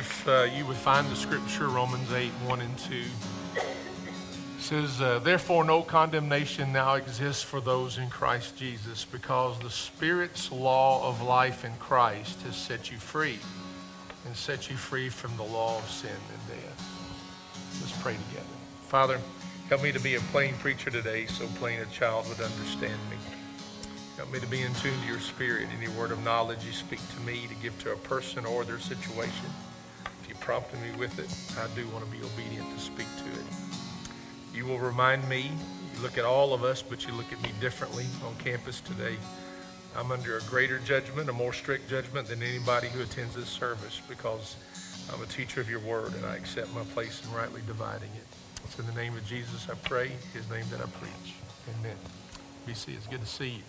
if you would find the scripture, Romans 8, 1 and 2. It says, therefore no condemnation now exists for those in Christ Jesus, because the Spirit's law of life in Christ has set you free, and set you free from the law of sin and death. Let's pray together. Father, help me to be a plain preacher today, so plain a child would understand me. Help me to be in tune to your Spirit. Any word of knowledge you speak to me to give to a person or their situation, if you prompted me with it, I do want to be obedient to speak to it. You will remind me, you look at all of us, but you look at me differently on campus today. I'm under a greater judgment, a more strict judgment than anybody who attends this service, because I'm a teacher of your word and I accept my place in rightly dividing it. It's in the name of Jesus I pray, his name that I preach. Amen. BC, it's good to see you.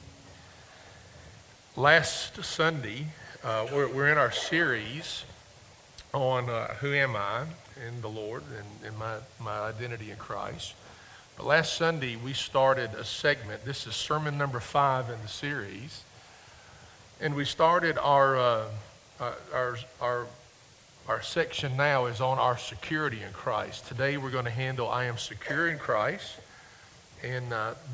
Last Sunday, we're in our series on who am I in the Lord and my identity in Christ. But last Sunday, we started a segment. This is sermon number 5 in the series. And we started our section now is on our security in Christ. Today, we're going to handle I am secure in Christ. And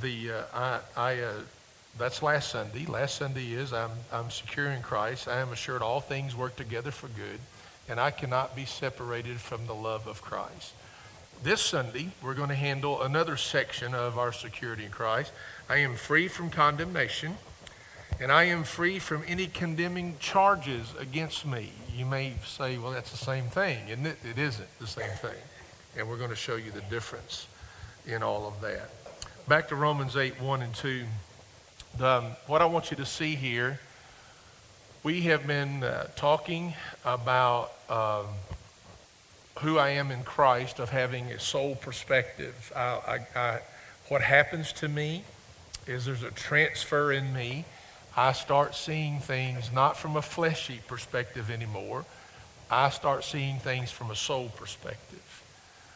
that's last Sunday. Last Sunday is I'm secure in Christ. I am assured all things work together for good, and I cannot be separated from the love of Christ. This Sunday, we're going to handle another section of our security in Christ. I am free from condemnation, and I am free from any condemning charges against me. You may say, well, that's the same thing, isn't it? It isn't the same thing, and we're going to show you the difference in all of that. Back to Romans 8, 1 and 2. What I want you to see here, we have been talking about who I am in Christ, of having a soul perspective. What happens to me is there's a transfer in me. I start seeing things not from a fleshy perspective anymore. I start seeing things from a soul perspective.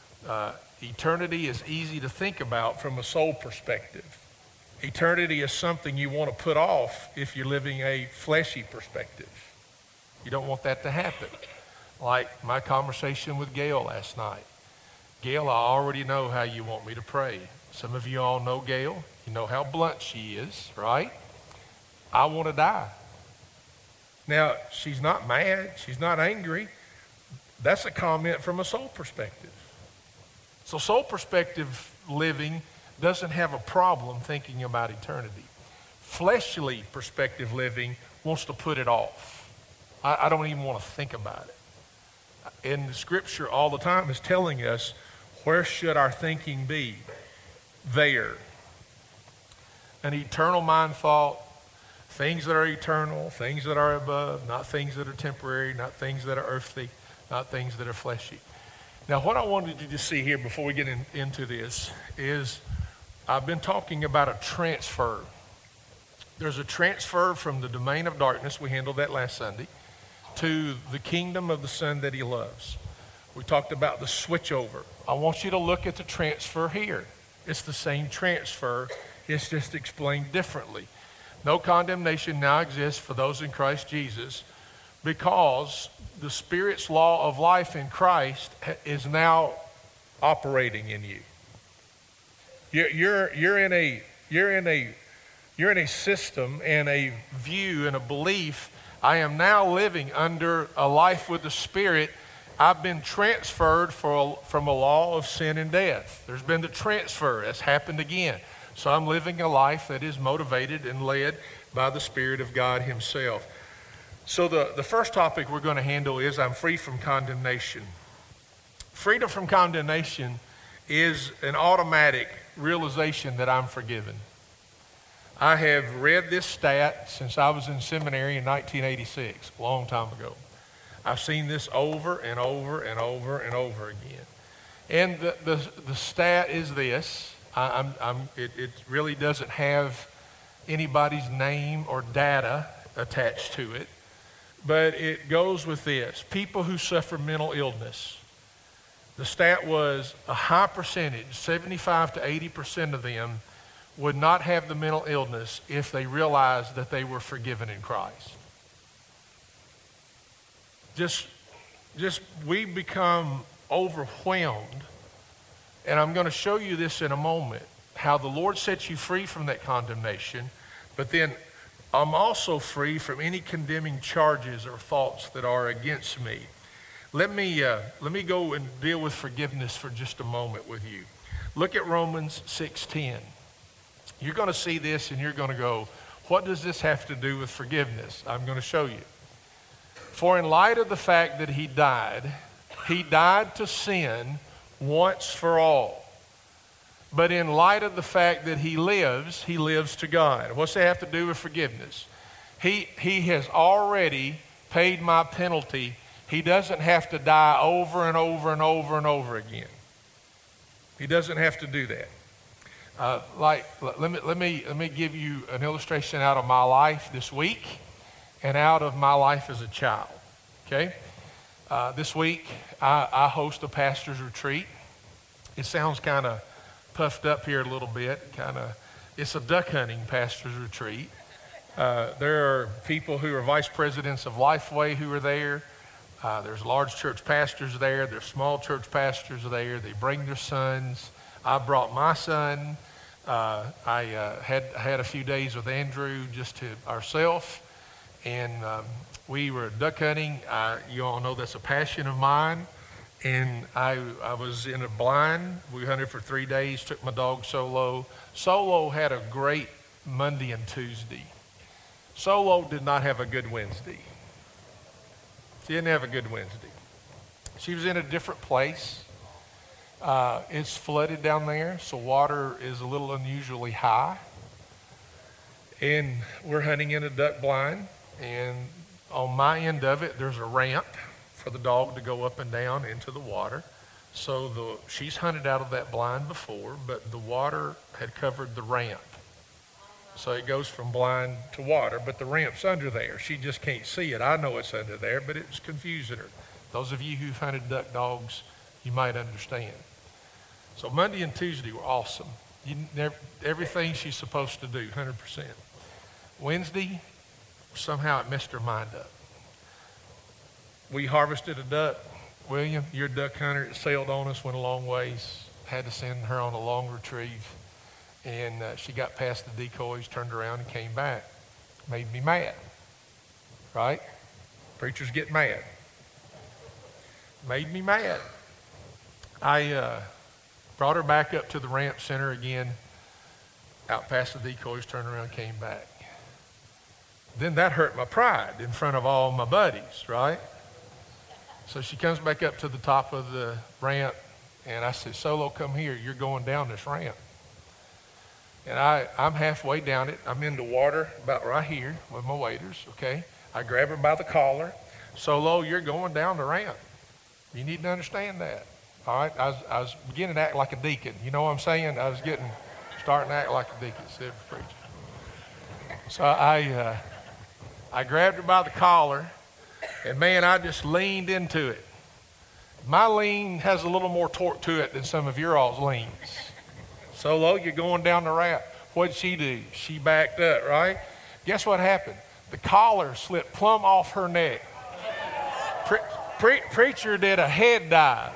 Eternity is easy to think about from a soul perspective. Eternity is something you want to put off if you're living a fleshy perspective. You don't want that to happen. Like my conversation with Gail last night. Gail, I already know how you want me to pray. Some of you all know Gail. You know how blunt she is, right? I want to die. Now, she's not mad. She's not angry. That's a comment from a soul perspective. So soul perspective living doesn't have a problem thinking about eternity. Fleshly perspective living wants to put it off. I don't even want to think about it. And the scripture all the time is telling us, where should our thinking be? There. An eternal mind thought, things that are eternal, things that are above, not things that are temporary, not things that are earthly, not things that are fleshy. Now, what I wanted you to see here before we get into this is I've been talking about a transfer. There's a transfer from the domain of darkness, we handled that last Sunday, to the kingdom of the Son that he loves. We talked about the switchover. I want you to look at the transfer here. It's the same transfer, it's just explained differently. No condemnation now exists for those in Christ Jesus, because the Spirit's law of life in Christ is now operating in you. You're in a system and a view and a belief. I am now living under a life with the Spirit. I've been transferred from a law of sin and death. There's been the transfer. That's happened again. So I'm living a life that is motivated and led by the Spirit of God himself. So the first topic we're going to handle is I'm free from condemnation. Freedom from condemnation is an automatic realization that I'm forgiven. I have read this stat since I was in seminary in 1986, a long time ago. I've seen this over and over and over and over again. And the stat is this. It really doesn't have anybody's name or data attached to it, but it goes with this. People who suffer mental illness. The stat was a high percentage, 75 to 80% of them would not have the mental illness if they realized that they were forgiven in Christ. Just we become overwhelmed. And I'm going to show you this in a moment, how the Lord sets you free from that condemnation, but then I'm also free from any condemning charges or thoughts that are against me. Let me go and deal with forgiveness for just a moment with you. Look at Romans 6:10. You're going to see this and you're going to go, what does this have to do with forgiveness? I'm going to show you. For in light of the fact that he died to sin once for all. But in light of the fact that he lives to God. What's that have to do with forgiveness? He has already paid my penalty. He doesn't have to die over and over and over and over again. He doesn't have to do that. Let me give you an illustration out of my life this week and out of my life as a child. Okay? This week I host a pastor's retreat. It sounds kind of puffed up here a little bit. It's a duck hunting pastor's retreat. There are people who are vice presidents of Lifeway who are there. There's large church pastors there. There's small church pastors there. They bring their sons. I brought my son. I had a few days with Andrew just to ourselves. And we were duck hunting. You all know that's a passion of mine. And I was in a blind. We hunted for 3 days, took my dog Solo. Solo had a great Monday and Tuesday. Solo did not have a good Wednesday. She didn't have a good Wednesday. She was in a different place. It's flooded down there, so water is a little unusually high. And we're hunting in a duck blind, and on my end of it, there's a ramp for the dog to go up and down into the water. So she's hunted out of that blind before, but the water had covered the ramp. So it goes from blind to water, but the ramp's under there. She just can't see it. I know it's under there, but it's confusing her. Those of you who've hunted duck dogs, you might understand. So Monday and Tuesday were awesome. Everything she's supposed to do, 100%. Wednesday, somehow it messed her mind up. We harvested a duck. William, you're a duck hunter. It sailed on us, went a long ways. Had to send her on a long retrieve. And she got past the decoys, turned around, and came back. Made me mad. Right? Preachers get mad. Made me mad. I brought her back up to the ramp center again, out past the decoys, turned around, came back. Then that hurt my pride in front of all my buddies, right? So she comes back up to the top of the ramp, and I said, Solo, come here. You're going down this ramp. And I'm halfway down it. I'm in the water about right here with my waders, okay? I grab her by the collar. Solo, you're going down the ramp. You need to understand that. All right? I was beginning to act like a deacon. You know what I'm saying? I was starting to act like a deacon instead of a preacher. So I grabbed her by the collar, and man, I just leaned into it. My lean has a little more torque to it than some of your all's leans. Solo, you're going down the ramp. What'd she do? She backed up, right? Guess what happened? The collar slipped plumb off her neck. Preacher did a head dive.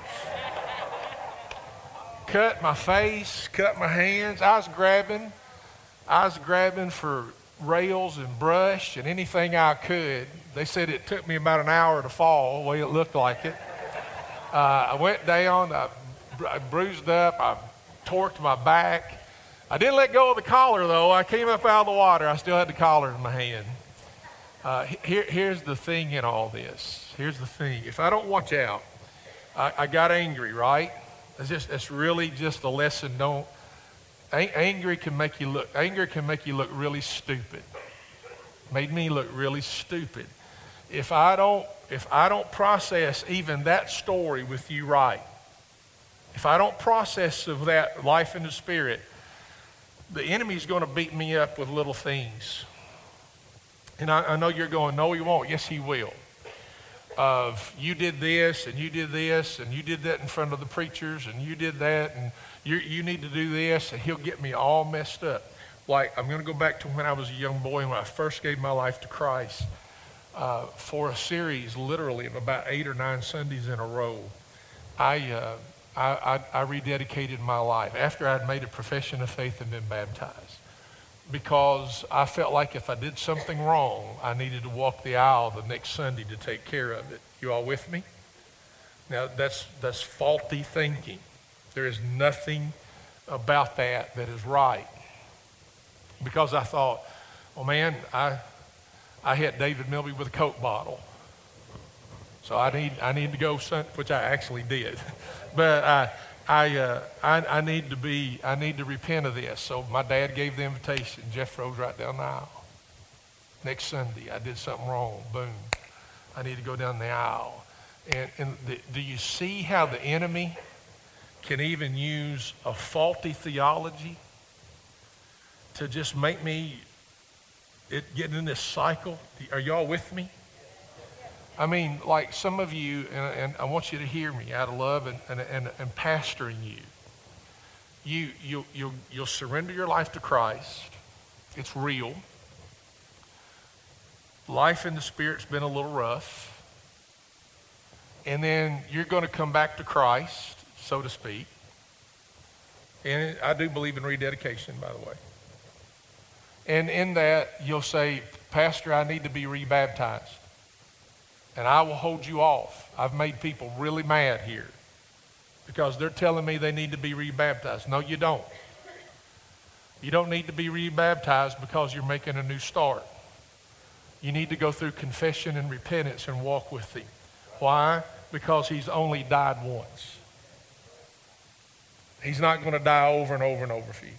Cut my face, cut my hands. I was grabbing for rails and brush and anything I could. They said it took me about an hour to fall, the way it looked like it. I went down, I bruised up, I torqued my back. I didn't let go of the collar, though. I came up out of the water. I still had the collar in my hand. Here's the thing in all this. Here's the thing. If I don't watch out, I got angry, right? It's really just a lesson. Anger can make you look really stupid. Made me look really stupid. If I don't process even that story with you right, if I don't process of that life in the Spirit, the enemy's going to beat me up with little things. And I know you're going, no, he won't. Yes, he will. Of you did this, and you did this, and you did that in front of the preachers, and you did that, and you need to do this, and he'll get me all messed up. Like, I'm going to go back to when I was a young boy, when I first gave my life to Christ. for a series literally of about 8 or 9 Sundays in a row, I rededicated my life after I'd made a profession of faith and been baptized, because I felt like if I did something wrong, I needed to walk the aisle the next Sunday to take care of it. You all with me? Now, that's faulty thinking. There is nothing about that is right. Because I thought, well, man, I hit David Milby with a Coke bottle. So I need to go, which I actually did. But I need to repent of this. So my dad gave the invitation. Jeff rose right down the aisle. Next Sunday, I did something wrong. Boom. I need to go down the aisle. And do you see how the enemy can even use a faulty theology to just make me get in this cycle? Are y'all with me? I mean, like some of you, and I want you to hear me out of love and pastoring you'll surrender your life to Christ. It's real. Life in the Spirit's been a little rough. And then you're going to come back to Christ, so to speak. And I do believe in rededication, by the way. And in that, you'll say, Pastor, I need to be rebaptized. And I will hold you off. I've made people really mad here because they're telling me they need to be rebaptized. No, you don't. You don't need to be rebaptized because you're making a new start. You need to go through confession and repentance and walk with Him. Why? Because He's only died once. He's not going to die over and over and over for you.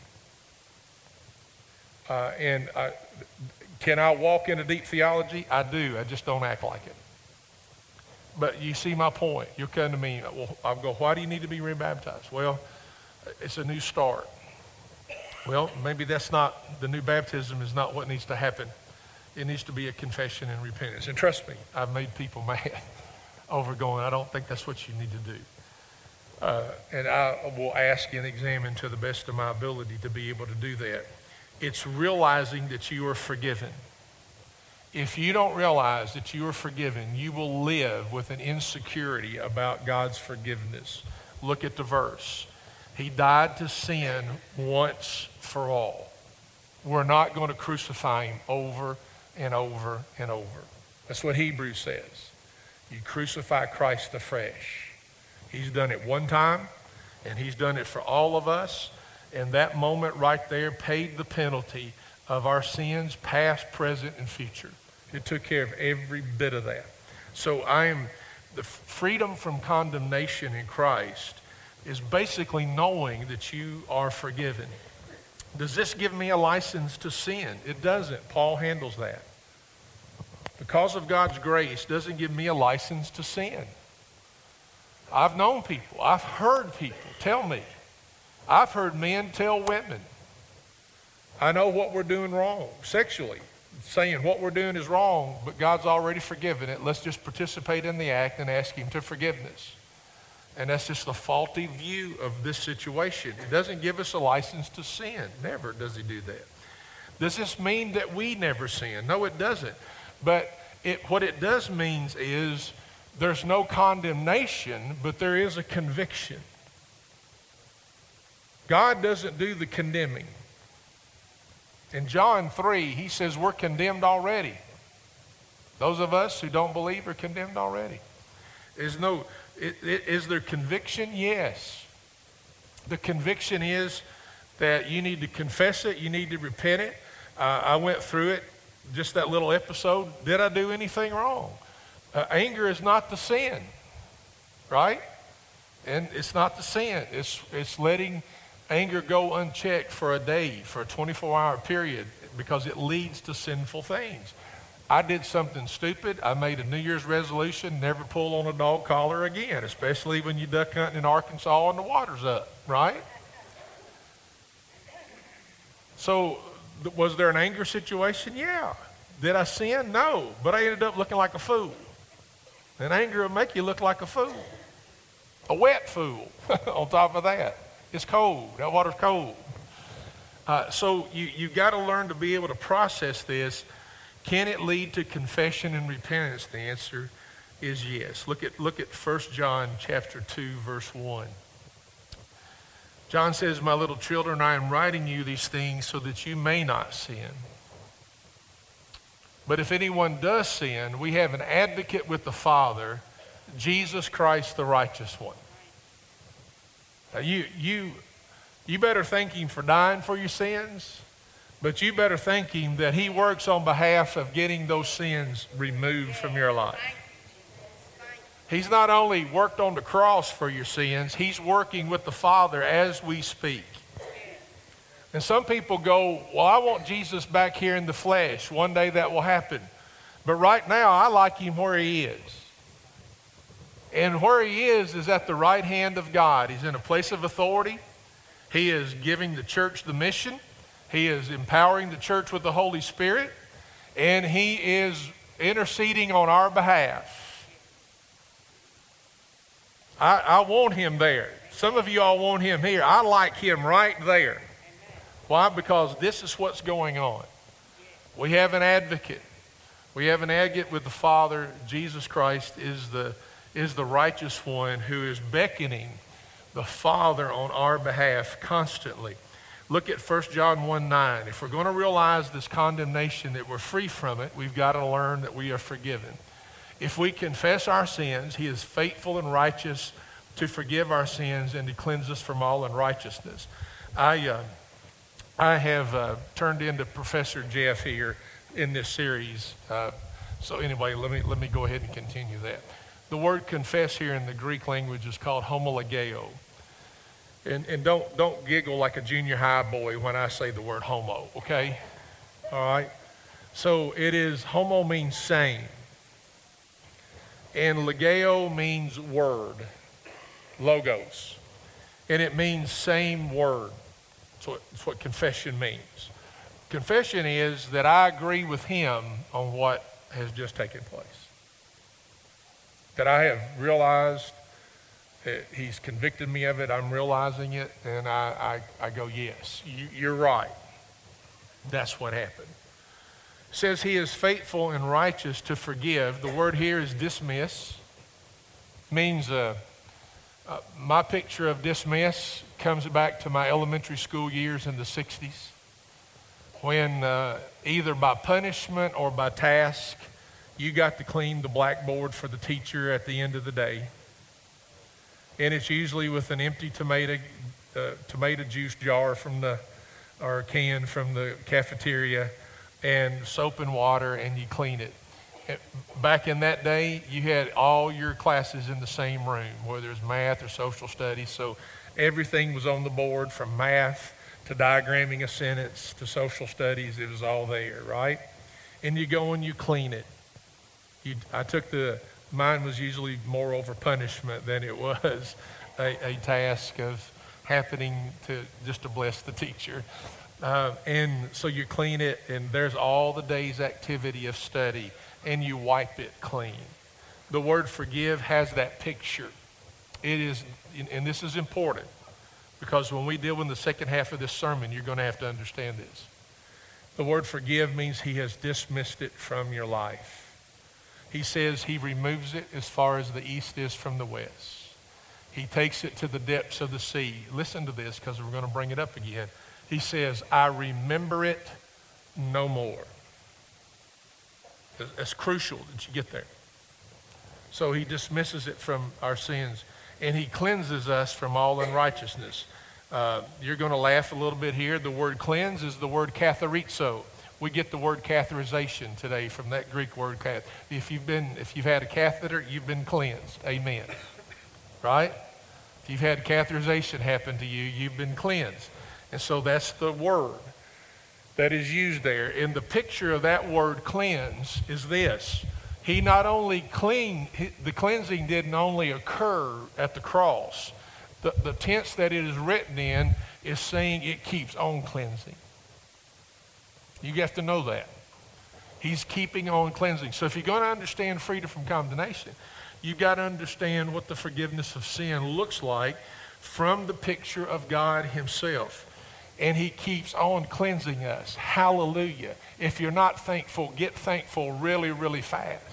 Can I walk into deep theology? I do. I just don't act like it. But you see my point. You'll come to me. Well, I'll go, why do you need to be rebaptized? Well, it's a new start. Well, maybe that's not, the new baptism is not what needs to happen. It needs to be a confession and repentance. And trust me, I've made people mad over going, I don't think that's what you need to do. And I will ask and examine to the best of my ability to be able to do that. It's realizing that you are forgiven. If you don't realize that you are forgiven, you will live with an insecurity about God's forgiveness. Look at the verse. He died to sin once for all. We're not going to crucify Him over and over and over. That's what Hebrews says. You crucify Christ afresh. He's done it one time, and He's done it for all of us. And that moment right there paid the penalty of our sins, past, present, and future. It took care of every bit of that. So the freedom from condemnation in Christ is basically knowing that you are forgiven. Does this give me a license to sin? It doesn't. Paul handles that. Because of God's grace doesn't give me a license to sin. I've known people. I've heard people tell me. I've heard men tell women, I know what we're doing wrong sexually, saying what we're doing is wrong, but God's already forgiven it. Let's just participate in the act and ask Him to forgiveness. And that's just a faulty view of this situation. It doesn't give us a license to sin. Never does He do that. Does this mean that we never sin? No, it doesn't. But what it does mean is there's no condemnation, but there is a conviction. God doesn't do the condemning. In John 3, He says we're condemned already. Those of us who don't believe are condemned already. Is there conviction? Yes. The conviction is that you need to confess it, you need to repent it. I went through it, just that little episode. Did I do anything wrong? Anger is not the sin, right? And it's not the sin. It's letting anger go unchecked for a day, for a 24-hour period, because it leads to sinful things. I did something stupid. I made a New Year's resolution, never pull on a dog collar again, especially when you duck hunting in Arkansas and the water's up, right? So was there an anger situation? Yeah. Did I sin? No. But I ended up looking like a fool. And anger will make you look like a fool. A wet fool on top of that. It's cold. That water's cold. So you got to learn to be able to process this. Can it lead to confession and repentance? The answer is yes. Look at 1 John chapter 2, verse 1. John says, "My little children, I am writing you these things so that you may not sin. But if anyone does sin, we have an advocate with the Father, Jesus Christ, the righteous one." Now you better thank him for dying for your sins, but you better thank him that he works on behalf of getting those sins removed from your life. He's not only worked on the cross for your sins, he's working with the Father as we speak. And some people go, "Well, I want Jesus back here in the flesh. One day that will happen. But right now, I like him where he is." And where he is at the right hand of God. He's in a place of authority. He is giving the church the mission. He is empowering the church with the Holy Spirit. And he is interceding on our behalf. I want him there. Some of you all want him here. I like him right there. Why? Because this is what's going on. We have an advocate. We have an advocate with the Father. Jesus Christ is the righteous one who is beckoning the Father on our behalf constantly. Look at 1 John 1:9. If we're going to realize this condemnation, that we're free from it, we've got to learn that we are forgiven. If we confess our sins, he is faithful and righteous to forgive our sins and to cleanse us from all unrighteousness. I have turned into Professor Jeff here in this series. So anyway, let me go ahead and continue that. The word confess here in the Greek language is called homologeo. And don't giggle like a junior high boy when I say the word homo, okay? All right? So it is, homo means same. And legeo means word, logos. And it means same word. That's what confession means. Confession is that I agree with him on what has just taken place. That I have realized that he's convicted me of it, I'm realizing it, and I go, yes, you're right. That's what happened. It says he is faithful and righteous to forgive. The word here is dismiss. Means my picture of dismiss comes back to my elementary school years in the 60s when either by punishment or by task, you got to clean the blackboard for the teacher at the end of the day. And it's usually with an empty tomato juice jar or a can from the cafeteria, and soap and water, and you clean it. Back in that day, you had all your classes in the same room, whether it's math or social studies. So everything was on the board, from math to diagramming a sentence to social studies. It was all there, right? And you go and you clean it. Mine was usually more over punishment than it was a task of happening just to bless the teacher. And so you clean it, and there's all the day's activity of study, and you wipe it clean. The word forgive has that picture. It is, and this is important, because when we deal with the second half of this sermon, you're going to have to understand this. The word forgive means he has dismissed it from your life. He says he removes it as far as the east is from the west. He takes it to the depths of the sea. Listen to this, because we're going to bring it up again. He says, I remember it no more. It's crucial that you get there. So he dismisses it from our sins, and he cleanses us from all unrighteousness. You're going to laugh a little bit here. The word cleanse is the word katharizo. We get the word catheterization today from that Greek word. If you've had a catheter, you've been cleansed. Amen. Right? If you've had catheterization happen to you, you've been cleansed. And so that's the word that is used there. And the picture of that word cleanse is this. He not only cleaned, the cleansing didn't only occur at the cross. The tense that it is written in is saying it keeps on cleansing. You have to know that. He's keeping on cleansing. So if you're going to understand freedom from condemnation, you've got to understand what the forgiveness of sin looks like from the picture of God himself. And he keeps on cleansing us. Hallelujah. If you're not thankful, get thankful really, really fast.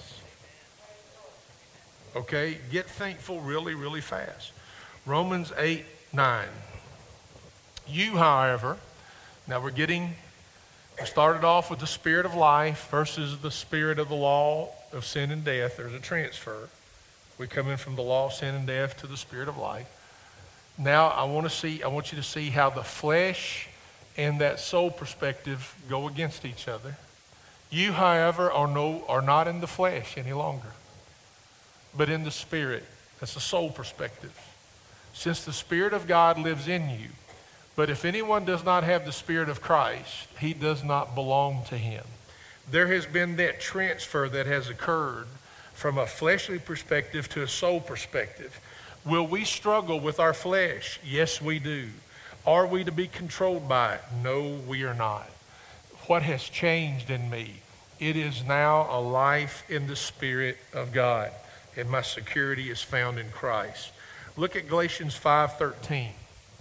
Okay? Get thankful really, really fast. Romans 8:9. You, however, now we started off with the spirit of life versus the spirit of the law of sin and death. There's a transfer. We come in from the law of sin and death to the spirit of life. Now I want you to see how the flesh and that soul perspective go against each other. You, however, are not in the flesh any longer, but in the spirit. That's the soul perspective. Since the Spirit of God lives in you, but if anyone does not have the Spirit of Christ, he does not belong to him. There has been that transfer that has occurred from a fleshly perspective to a soul perspective. Will we struggle with our flesh? Yes, we do. Are we to be controlled by it? No, we are not. What has changed in me? It is now a life in the Spirit of God, and my security is found in Christ. Look at Galatians 5:13.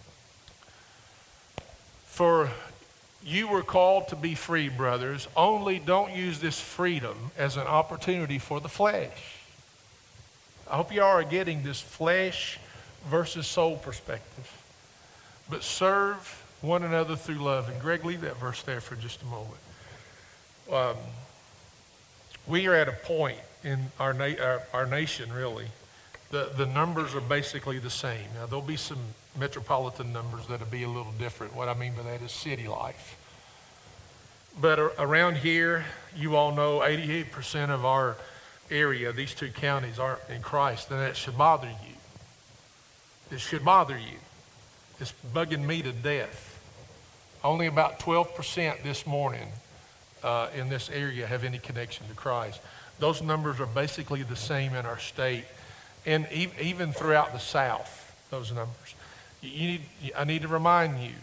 For you were called to be free, brothers, only don't use this freedom as an opportunity for the flesh. I hope you are getting this flesh versus soul perspective. But serve one another through love. And Greg, leave that verse there for just a moment. We are at a point in our nation, really. The numbers are basically the same. Now, there'll be some metropolitan numbers that'll be a little different. What I mean by that is city life. But around here, you all know 88% of our area, these two counties, aren't in Christ, and that should bother you. It should bother you. It's bugging me to death. Only about 12% this morning in this area have any connection to Christ. Those numbers are basically the same in our state, and even throughout the South, those numbers. I need to remind you,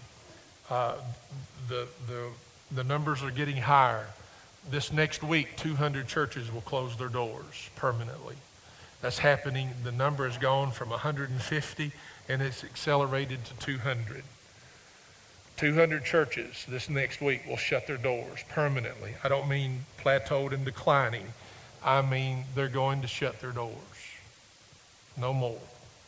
the numbers are getting higher. This next week, 200 churches will close their doors permanently. That's happening. The number has gone from 150 and it's accelerated to 200. 200 churches this next week will shut their doors permanently. I don't mean plateaued and declining. I mean they're going to shut their doors. No more.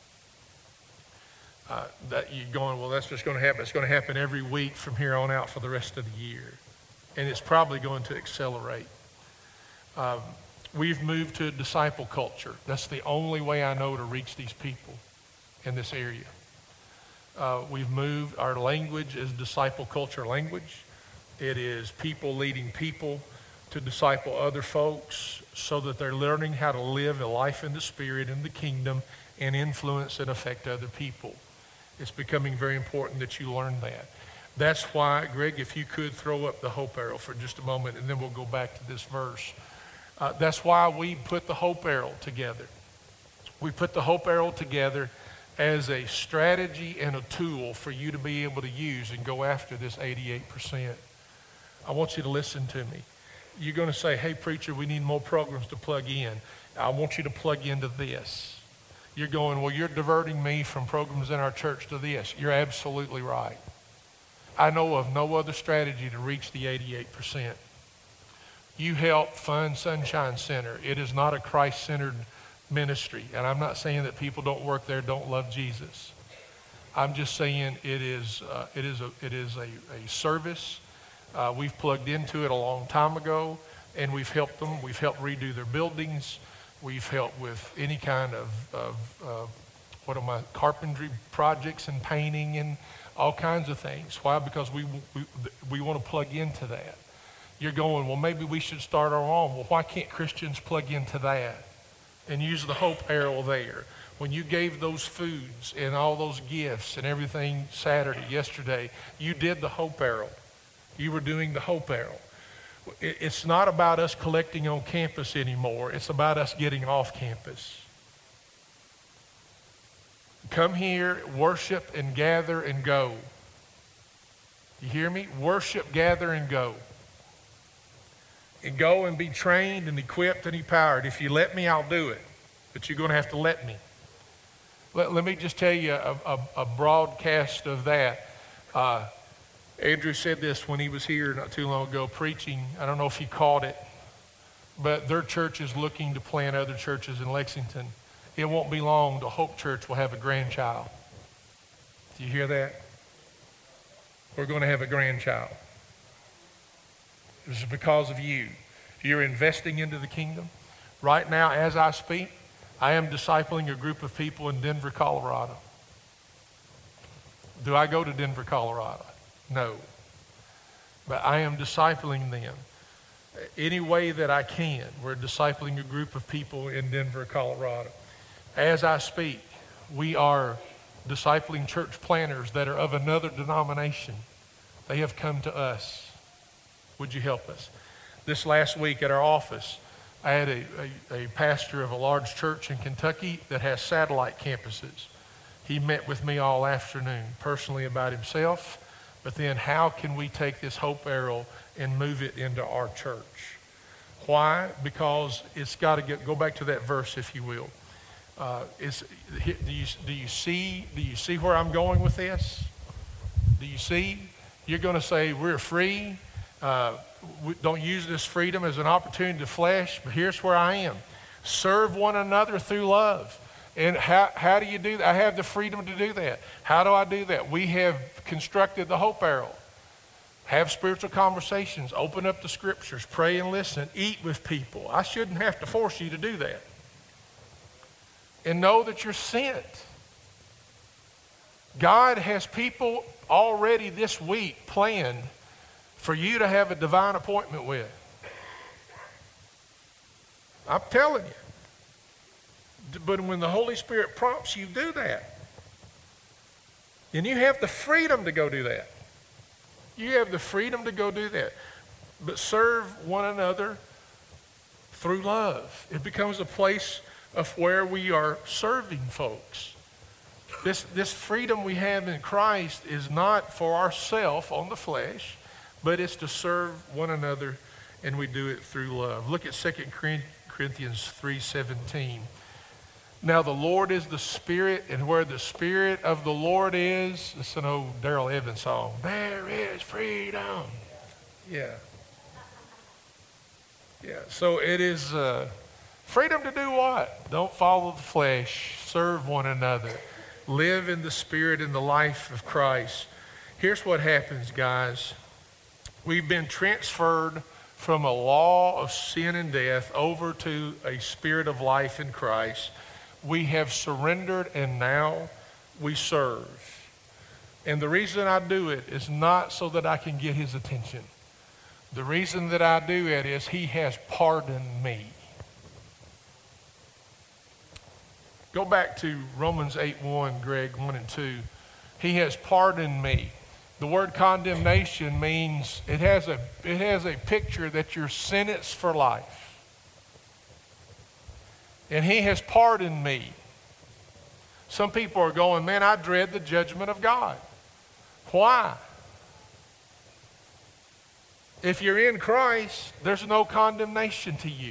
That you're going, well, that's just going to happen. It's going to happen every week from here on out for the rest of the year. And it's probably going to accelerate. We've moved to a disciple culture. That's the only way I know to reach these people in this area. We've moved, our language is disciple culture language. It is people leading people to disciple other folks so that they're learning how to live a life in the Spirit, in the kingdom, and influence and affect other people. It's becoming very important that you learn that. That's why, Greg, if you could throw up the hope arrow for just a moment, and then we'll go back to this verse. That's why we put the hope arrow together. We put the hope arrow together as a strategy and a tool for you to be able to use and go after this 88%. I want you to listen to me. You're going to say, hey, preacher, we need more programs to plug in. I want you to plug into this. You're going, well, you're diverting me from programs in our church to this. You're absolutely right. I know of no other strategy to reach the 88%. You help fund Sunshine Center. It is not a Christ-centered ministry. And I'm not saying that people don't work there don't love Jesus. I'm just saying it is a service. We've plugged into it a long time ago, and we've helped them. We've helped redo their buildings. We've helped with any kind of carpentry projects and painting and all kinds of things. Why? Because we want to plug into that. You're going, well, maybe we should start our own. Well, why can't Christians plug into that and use the hope arrow there? When you gave those foods and all those gifts and everything yesterday, you did the hope arrow. You were doing the hope arrow. It's not about us collecting on campus anymore. It's about us getting off campus. Come here, worship and gather and go. You hear me? Worship, gather, and go. And go and be trained and equipped and empowered. If you let me, I'll do it. But you're going to have to let me. Let me just tell you a broadcast of that. Andrew said this when he was here not too long ago preaching. I don't know if he caught it, but their church is looking to plant other churches in Lexington. It won't be long till Hope Church will have a grandchild. Do you hear that? We're going to have a grandchild. This is because of you. You're investing into the kingdom. Right now, as I speak, I am discipling a group of people in Denver, Colorado. Do I go to Denver, Colorado? No. But I am discipling them any way that I can. We're discipling a group of people in Denver, Colorado. As I speak, we are discipling church planters that are of another denomination. They have come to us. Would you help us? This last week at our office, I had a pastor of a large church in Kentucky that has satellite campuses. He met with me all afternoon personally about himself, but then how can we take this Hope Arrow and move it into our church? Why? Because it's got to go back to that verse, if you will. Do you see where I'm going with this? Do you see? You're going to say we're free. We don't use this freedom as an opportunity to flesh, but here's where I am. Serve one another through love. And how do you do that? I have the freedom to do that. How do I do that? We have constructed the Hope Arrow. Have spiritual conversations. Open up the scriptures. Pray and listen. Eat with people. I shouldn't have to force you to do that. And know that you're sent. God has people already this week planned for you to have a divine appointment with. I'm telling you. But when the Holy Spirit prompts you, do that. And you have the freedom to go do that. You have the freedom to go do that. But serve one another through love. It becomes a place of where we are serving folks. This freedom we have in Christ is not for ourselves on the flesh, but it's to serve one another, and we do it through love. Look at 2 Corinthians 3:17. Now the Lord is the Spirit, and where the Spirit of the Lord is, it's an old Daryl Evans song, there is freedom. Yeah. So it is freedom to do what? Don't follow the flesh. Serve one another. Live in the Spirit in the life of Christ. Here's what happens, guys. We've been transferred from a law of sin and death over to a spirit of life in Christ. We have surrendered, and now we serve. And the reason I do it is not so that I can get his attention. The reason that I do it is he has pardoned me. Go back to Romans 8:1, Greg, 1 and 2. He has pardoned me. The word condemnation means it has a picture that you're sentenced for life. And he has pardoned me. Some people are going, man, I dread the judgment of God. Why? If you're in Christ, there's no condemnation to you.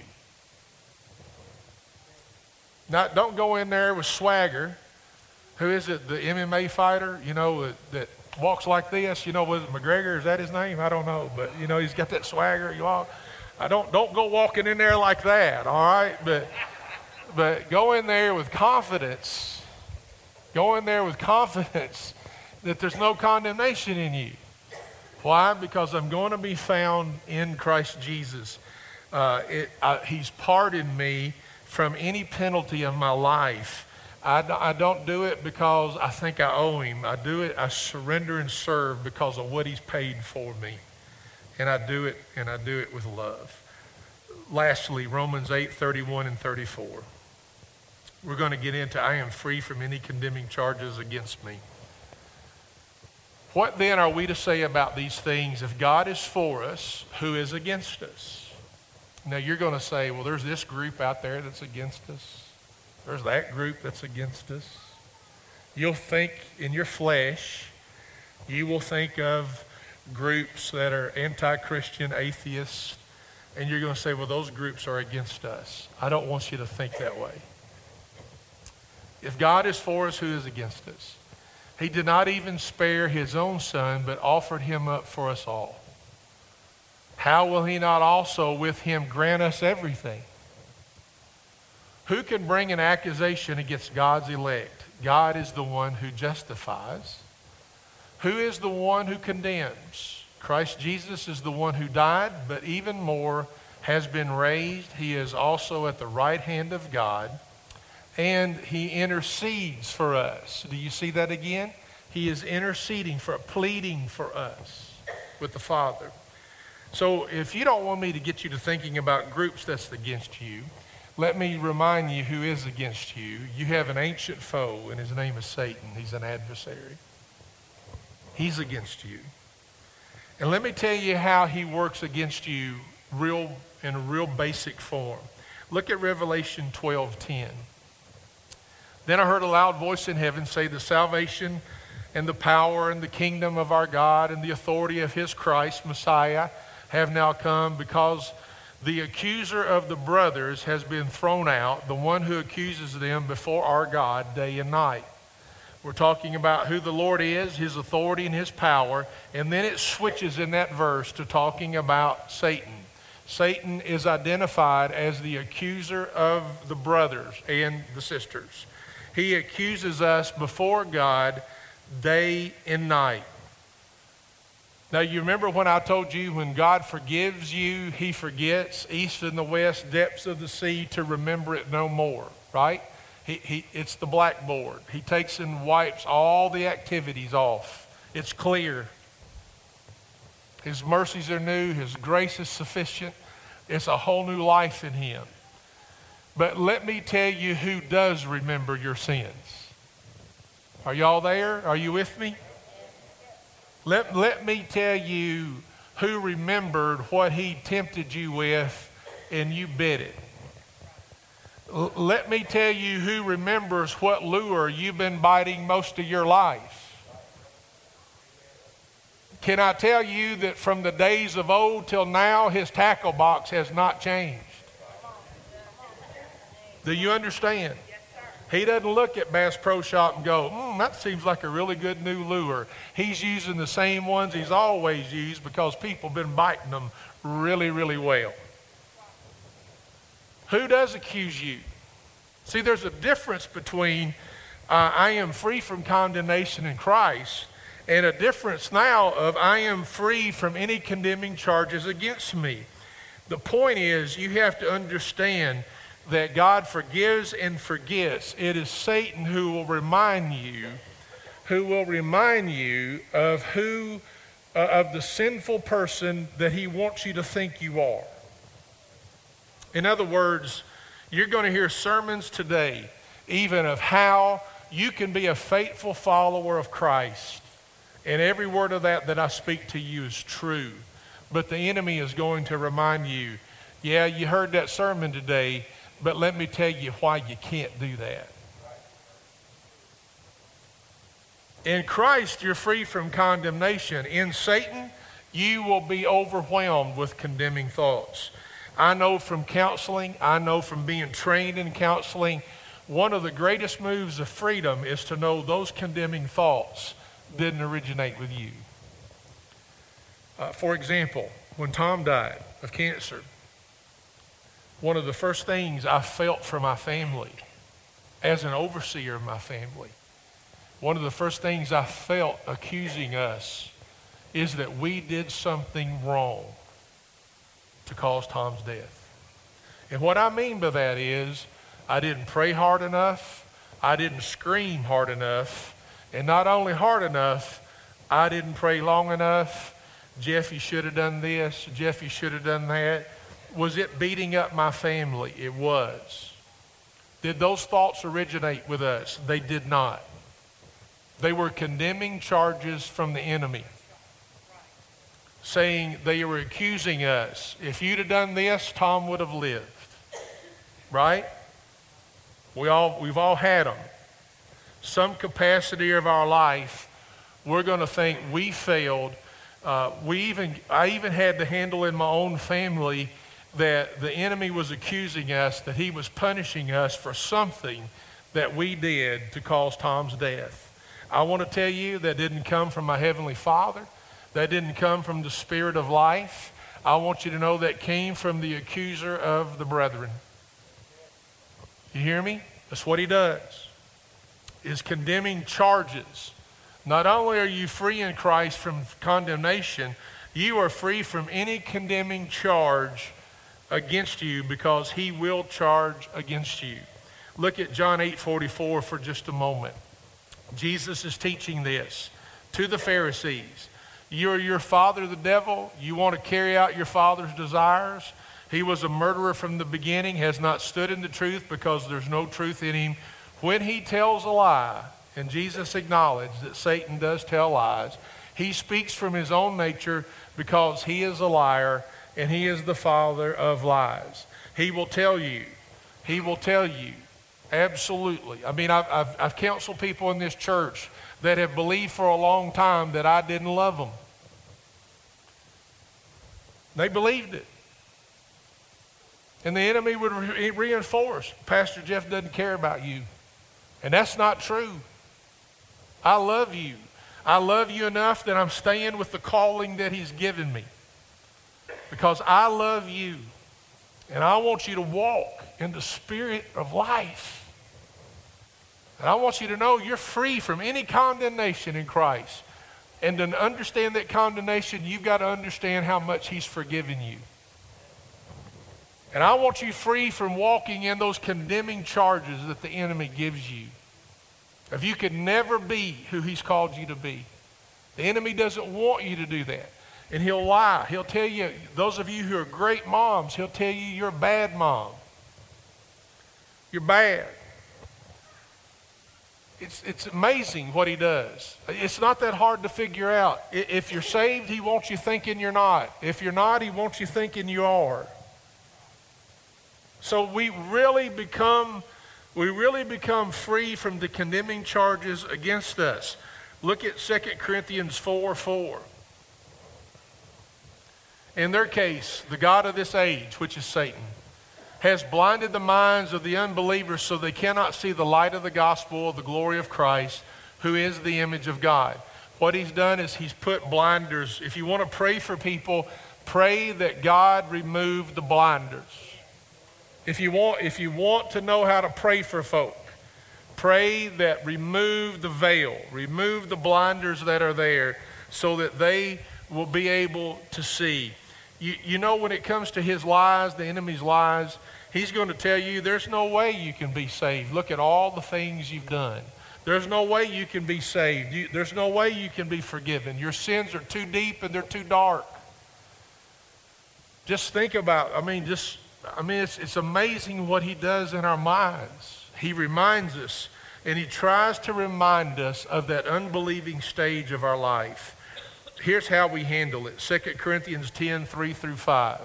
Now, don't go in there with Swagger. Who is it? The MMA fighter, that walks like this. Was it McGregor? Is that his name? I don't know. But, he's got that swagger. Don't go walking in there like that, all right? But go in there with confidence. Go in there with confidence that there's no condemnation in you. Why? Because I'm going to be found in Christ Jesus. He's pardoned me from any penalty of my life. I don't do it because I think I owe him. I surrender and serve because of what he's paid for me. And I do it with love. Lastly, Romans 8:31 and 34. We're going to get into, I am free from any condemning charges against me. What then are we to say about these things? If God is for us, who is against us? Now you're going to say, well, there's this group out there that's against us. There's that group that's against us. You'll think in your flesh, you will think of groups that are anti-Christian, atheists, and you're going to say, well, those groups are against us. I don't want you to think that way. If God is for us, who is against us? He did not even spare his own son, but offered him up for us all. How will he not also with him grant us everything? Who can bring an accusation against God's elect? God is the one who justifies. Who is the one who condemns? Christ Jesus is the one who died, but even more has been raised. He is also at the right hand of God, and he intercedes for us. Do you see that again? He is interceding pleading for us with the Father. So if you don't want me to get you to thinking about groups that's against you, let me remind you who is against you. You have an ancient foe, and his name is Satan. He's an adversary. He's against you. And let me tell you how he works against you in a real basic form. Look at Revelation 12:10. Then I heard a loud voice in heaven say, the salvation and the power and the kingdom of our God and the authority of his Christ, Messiah, have now come, because the accuser of the brothers has been thrown out, the one who accuses them before our God day and night. We're talking about who the Lord is, his authority and his power, and then it switches in that verse to talking about Satan. Satan is identified as the accuser of the brothers and the sisters. He accuses us before God day and night. Now, you remember when I told you when God forgives you, he forgets east and the west, depths of the sea, to remember it no more, right? It's the blackboard. He takes and wipes all the activities off. It's clear. His mercies are new. His grace is sufficient. It's a whole new life in him. But let me tell you who does remember your sins. Are y'all there? Are you with me? Let me tell you who remembered what he tempted you with and you bit it. Let me tell you who remembers what lure you've been biting most of your life. Can I tell you that from the days of old till now, his tackle box has not changed? Do you understand? He doesn't look at Bass Pro Shop and go, that seems like a really good new lure. He's using the same ones he's always used because people have been biting them really, really well. Who does accuse you? See, there's a difference between I am free from condemnation in Christ and a difference now of I am free from any condemning charges against me. The point is, you have to understand that God forgives and forgets. It is Satan who will remind you of of the sinful person that he wants you to think you are. In other words, you're going to hear sermons today, even of how you can be a faithful follower of Christ. And every word of that I speak to you is true. But the enemy is going to remind you, yeah, you heard that sermon today, but let me tell you why you can't do that. In Christ, you're free from condemnation. In Satan, you will be overwhelmed with condemning thoughts. I know from counseling, I know from being trained in counseling, one of the greatest moves of freedom is to know those condemning thoughts didn't originate with you. For example, when Tom died of cancer, one of the first things I felt for my family, as an overseer of my family, one of the first things I felt accusing us is that we did something wrong to cause Tom's death. And what I mean by that is I didn't pray hard enough, I didn't scream hard enough, and not only hard enough, I didn't pray long enough. Jeff, you should have done this. Jeff, you should have done that. Was it beating up my family? It was. Did those thoughts originate with us? They did not. They were condemning charges from the enemy, saying they were accusing us. If you'd have done this, Tom would have lived. Right? We've all had them. Some capacity of our life, we're going to think we failed. I even had to handle in my own family that the enemy was accusing us, that he was punishing us for something that we did to cause Tom's death. I want to tell you that didn't come from my Heavenly Father. That didn't come from the Spirit of life. I want you to know that came from the accuser of the brethren. You hear me? That's what he does, is condemning charges. Not only are you free in Christ from condemnation, you are free from any condemning charge against you because he will charge against you. Look at John 8:44 for just a moment. Jesus is teaching this to the Pharisees. You're your father, the devil. You want to carry out your father's desires. He was a murderer from the beginning, has not stood in the truth because there's no truth in him. When he tells a lie, and Jesus acknowledged that Satan does tell lies, he speaks from his own nature because he is a liar and he is the father of lies. He will tell you. He will tell you. Absolutely. I mean, I've counseled people in this church that have believed for a long time that I didn't love them. They believed it. And the enemy would reinforce, Pastor Jeff doesn't care about you. And that's not true. I love you. I love you enough that I'm staying with the calling that he's given me. Because I love you. And I want you to walk in the spirit of life. And I want you to know you're free from any condemnation in Christ. And to understand that condemnation, you've got to understand how much he's forgiven you. And I want you free from walking in those condemning charges that the enemy gives you. If you could never be who he's called you to be. The enemy doesn't want you to do that. And he'll lie. He'll tell you, those of you who are great moms, he'll tell you you're a bad mom. You're bad. It's amazing what he does. It's not that hard to figure out. If you're saved, he wants you thinking you're not. If you're not, he wants you thinking you are. So we really become free from the condemning charges against us. Look at 2 Corinthians 4:4. In their case, the god of this age, which is Satan, has blinded the minds of the unbelievers so they cannot see the light of the gospel of the glory of Christ, who is the image of God. What he's done is he's put blinders. If you want to pray for people, pray that God remove the blinders. If you want to know how to pray for folk, pray that remove the veil, remove the blinders that are there so that they will be able to see. You know, when it comes to his lies, the enemy's lies, he's going to tell you there's no way you can be saved. Look at all the things you've done. There's no way you can be saved. There's no way you can be forgiven. Your sins are too deep and they're too dark. Just think about, it's amazing what he does in our minds. He reminds us, and he tries to remind us of that unbelieving stage of our life. Here's how we handle it. 2 Corinthians 10:3-5.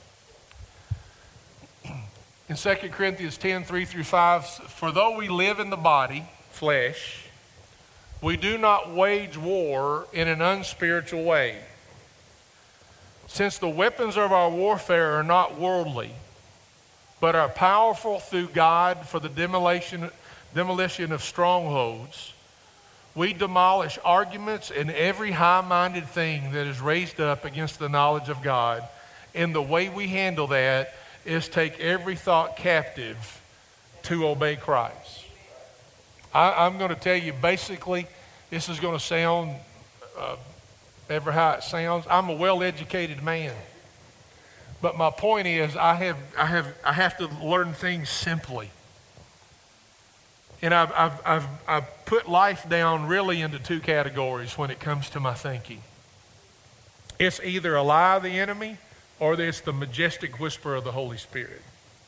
In 2 Corinthians 10:3-5, for though we live in the body, flesh, we do not wage war in an unspiritual way. Since the weapons of our warfare are not worldly, but are powerful through God for the demolition of strongholds, we demolish arguments and every high-minded thing that is raised up against the knowledge of God. And the way we handle that is take every thought captive to obey Christ. I'm going to tell you, basically, this is going to sound ever how it sounds. I'm a well-educated man. But my point is, I have to learn things simply. And I've put life down really into two categories when it comes to my thinking. It's either a lie of the enemy or it's the majestic whisper of the Holy Spirit.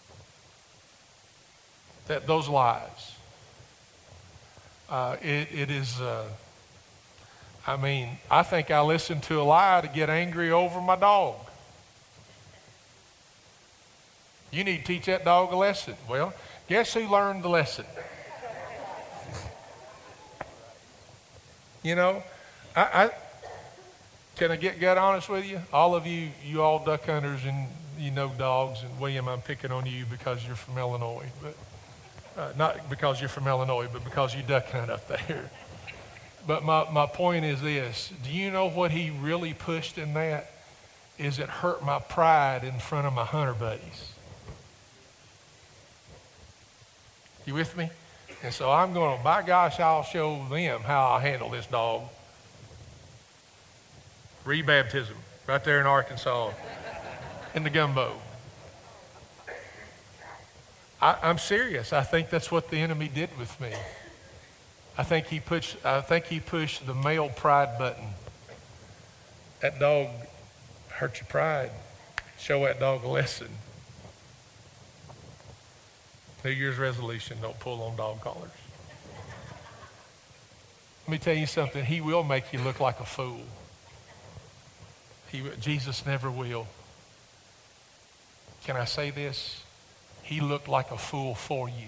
Those lies. It is, I think I listened to a lie to get angry over my dog. You need to teach that dog a lesson. Well, guess who learned the lesson? You know, can I get honest with you? All of you all duck hunters and you know dogs, and William, I'm picking on you because you're from Illinois, but not because you're from Illinois, but because you duck hunt up there. But my point is this. Do you know what he really pushed in that? Is it hurt my pride in front of my hunter buddies. You with me? And so I'm going to, by gosh, I'll show them how I handle this dog. Rebaptism, right there in Arkansas, in the gumbo. I'm serious. I think that's what the enemy did with me. I think he pushed the male pride button. That dog hurt your pride. Show that dog a lesson. New Year's resolution, don't pull on dog collars. Let me tell you something. He will make you look like a fool. Jesus never will. Can I say this? He looked like a fool for you.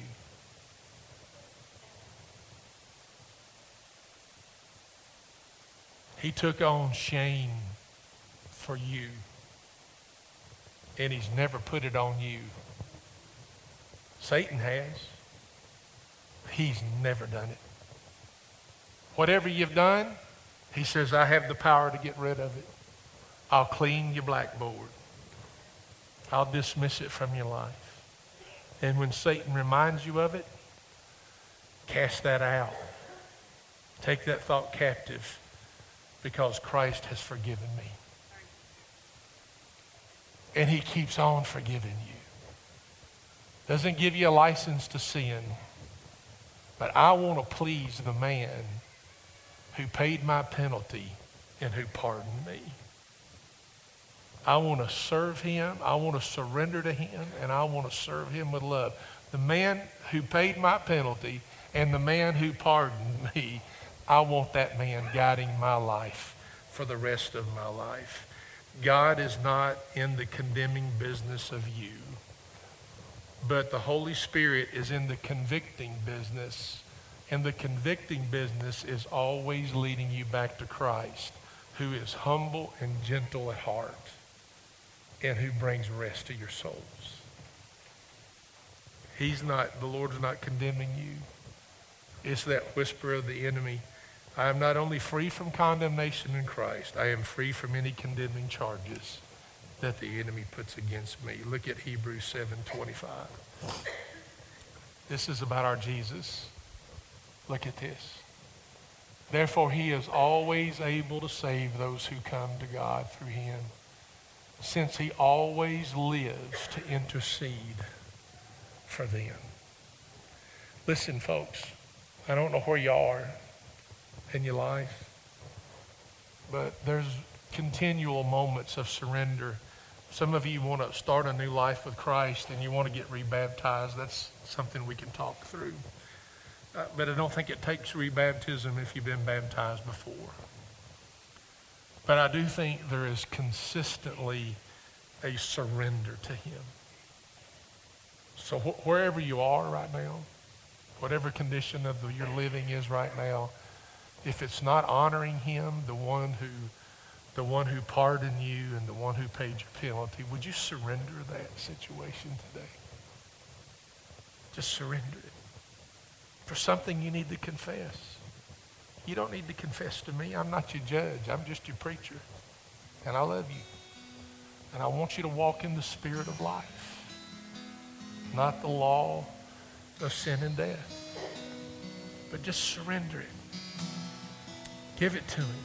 He took on shame for you. And he's never put it on you. Satan has. He's never done it. Whatever you've done, he says, I have the power to get rid of it. I'll clean your blackboard. I'll dismiss it from your life. And when Satan reminds you of it, cast that out. Take that thought captive because Christ has forgiven me. And he keeps on forgiving you. Doesn't give you a license to sin. But I want to please the man who paid my penalty and who pardoned me. I want to serve him. I want to surrender to him, and I want to serve him with love. The man who paid my penalty and the man who pardoned me, I want that man guiding my life for the rest of my life. God is not in the condemning business of you, but the Holy Spirit is in the convicting business, and the convicting business is always leading you back to Christ, who is humble and gentle at heart, and who brings rest to your souls. The Lord's not condemning you. It's that whisper of the enemy. I am not only free from condemnation in Christ, I am free from any condemning charges that the enemy puts against me. Look at Hebrews 7:25. This is about our Jesus. Look at this. Therefore, he is always able to save those who come to God through him, since he always lives to intercede for them. Listen, folks, I don't know where you are in your life, but there's continual moments of surrender. Some of you want to start a new life with Christ and you want to get rebaptized. That's something we can talk through. But I don't think it takes rebaptism if you've been baptized before. But I do think there is consistently a surrender to him. So wherever you are right now, whatever condition of your living is right now, if it's not honoring him, the one who pardoned you and the one who paid your penalty, would you surrender that situation today? Just surrender it. For something you need to confess. You don't need to confess to me. I'm not your judge. I'm just your preacher. And I love you. And I want you to walk in the spirit of life, not the law of sin and death. But just surrender it. Give it to him.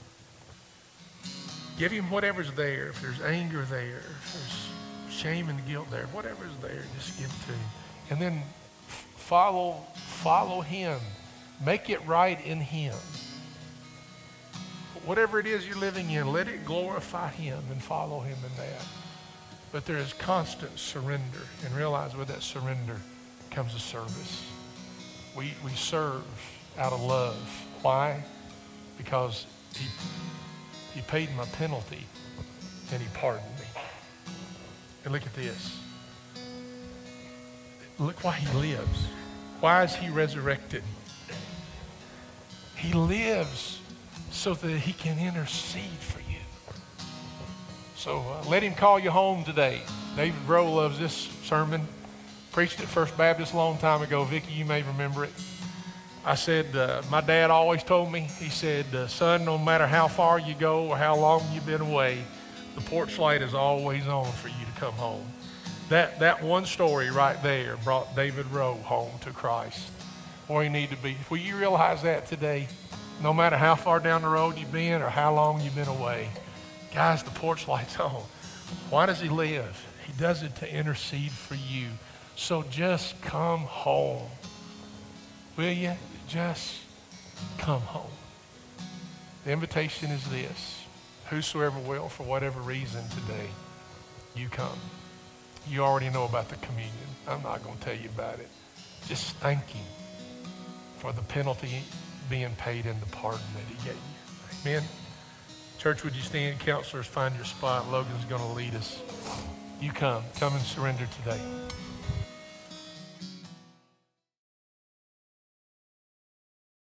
Give him whatever's there. If there's anger there, if there's shame and guilt there, whatever's there, just give it to him. And then follow him. Make it right in him. Whatever it is you're living in, let it glorify him and follow him in that. But there is constant surrender. And realize with that surrender comes a service. We serve out of love. Why? Because he paid my penalty and he pardoned me. And look at this. Look why he lives. Why is he resurrected? He lives so that he can intercede for you. So let him call you home today. David Rowe loves this sermon. Preached at First Baptist a long time ago. Vicki, you may remember it. I said, my dad always told me, he said, son, no matter how far you go or how long you've been away, the porch light is always on for you to come home. That one story right there brought David Rowe home to Christ, where he needed to be. Will you realize that today? No matter how far down the road you've been or how long you've been away, guys, the porch light's on. Why does he live? He does it to intercede for you. So just come home. Will you? Just come home. The invitation is this. Whosoever will, for whatever reason today, you come. You already know about the communion. I'm not going to tell you about it. Just thank him for the penalty being paid and the pardon that he gave you. Amen. Church, would you stand? Counselors, find your spot. Logan's going to lead us. You come. Come and surrender today.